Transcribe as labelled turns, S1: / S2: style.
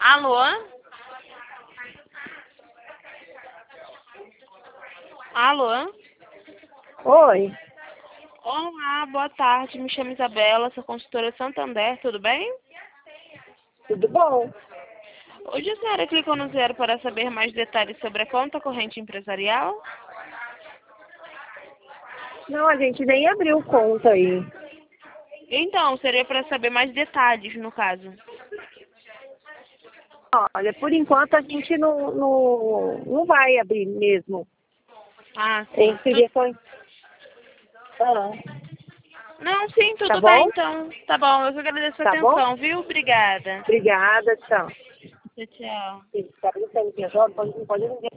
S1: Alô? Alô?
S2: Oi,
S1: Olá, boa tarde. Me chamo Isabela, sou consultora Santander, tudo bem?
S2: tudo bom?
S1: Hoje a senhora clicou no zero para saber mais detalhes sobre a conta corrente empresarial?
S2: Não, a gente nem abriu conta aí.
S1: Então, seria para saber mais detalhes, no caso.
S2: Olha, por enquanto a gente não vai abrir mesmo.
S1: Ah,
S2: Ou
S1: sim.
S2: seria só... Ah,
S1: Não, sim,
S2: tá
S1: tudo bem,
S2: bom?
S1: então. Tá bom, eu que agradeço a
S2: Tá bom?
S1: atenção, viu? Obrigada.
S2: Obrigada, tchau.
S1: Tchau, tchau.
S2: Sim, tá pensando que agora pode